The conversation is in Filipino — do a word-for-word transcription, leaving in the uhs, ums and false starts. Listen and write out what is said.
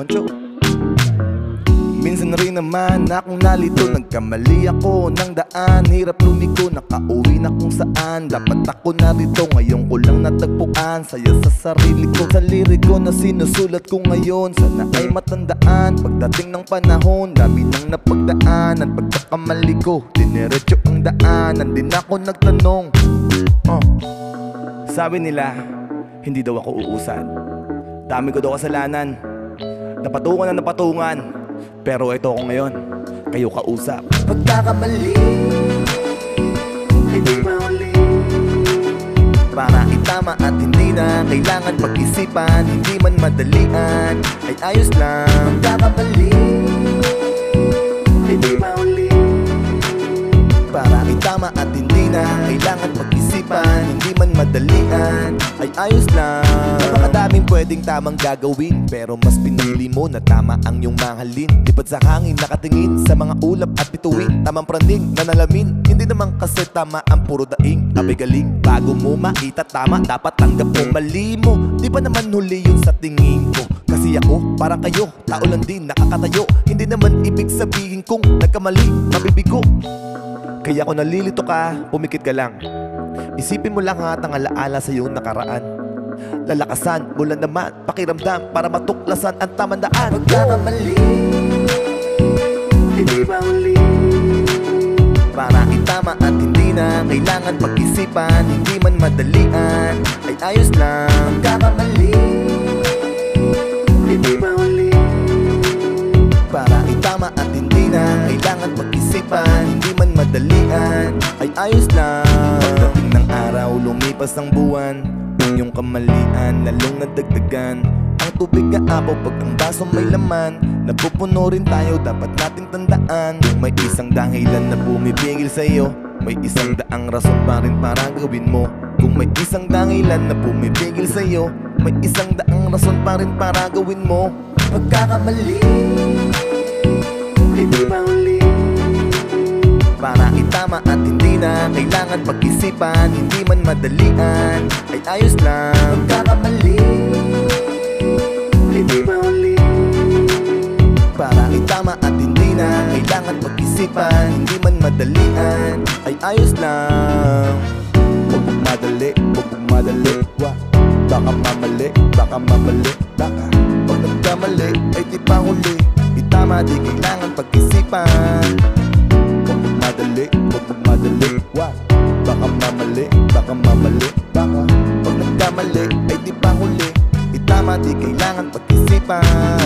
Honcho. Minsan rin naman akong nalito, nagkamali ako ng daan. Hirap lumiko, nakauwi na kung saan. Dapat ako narito, ngayon ko lang natagpuan. Saya sa sarili ko, sa liriko na sinusulat ko ngayon. Sana ay matandaan, pagdating ng panahon. Dami nang napagdaanan, pagkakamali ko diniretso ang daanan. Din ako nagtanong, uh. Sabi nila, hindi daw ako uusan. Dami ko daw kasalanan, napatungan na napatungan. Pero ito ako ngayon, kayo kausap. Pagkakamali, hindi mauli. Para itama at hindi na kailangan pag-isipan. Hindi man madalian, ay ayos lang. Pagkakamali, hindi mauli. Para itama at hindi na kailangan pag-isipan. Hindi man madalian, ay ayos lang. Napakadaming pwedeng tamang gagawin, pero mas pinili mo na tama ang iyong mahalin. Lipad sa hangin, nakatingin sa mga ulap at bituin. Tamang praning, nanalamin. Hindi naman kasi tama ang puro daing. Abay galing, bago mo makita tama, dapat tanggap mo mali mo. Di ba naman huli yun sa tingin ko? Kasi ako, parang kayo, tao lang din, nakakatayo. Hindi naman ibig sabihin kung nagkamali, mabibigo. Kaya kung nalilito ka, pumikit ka lang. Isipin mo lang at ang alaala sa iyong nakaraan. Lalakasan mo lang naman, pakiramdam para matuklasan ang tamang daan. Pagkakamali, hindi mauli. Para itama at hindi na kailangan pag-isipan. Hindi man madalian, ay ayos lang. Pagkakamali, hindi mauli. Para itama at hindi na kailangan pag-isipan. Hindi man madalian, ay ayos lang. Pagdating ng araw, lumipas ang buwan. Ang iyong kamalian, lalong nadagdagan. Ang tubig aapaw pag ang baso may laman. Napupuno rin tayo, dapat nating tandaan. Kung may isang dahilan na bumibigil sa'yo, may isang daang rason pa rin para gawin mo. Kung may isang dahilan na bumibigil sa'yo, may isang daang rason pa rin para gawin mo. Pagkakamali, hindi mauli. Para itama at hindi na kailangan pag-isipan. Hindi man madalian, ay ayos lang. Pagkakamali, hindi mauli. Para itama at hindi na kailangan pag-isipan. Hindi man madalian, ay ayos lang. Huwag magmadali, huwag magmadali. Wa, baka mamali, baka mamali. Baka, pag nagkamali, ay di pa huli. Itama, di kailangan pag-isipan. Huwag magmadali, huwag magmadali. Wa, baka mamali, baka mamali. Baka, pag nagkamali, ay di pa huli. Itama, di kailangan pag-isipan.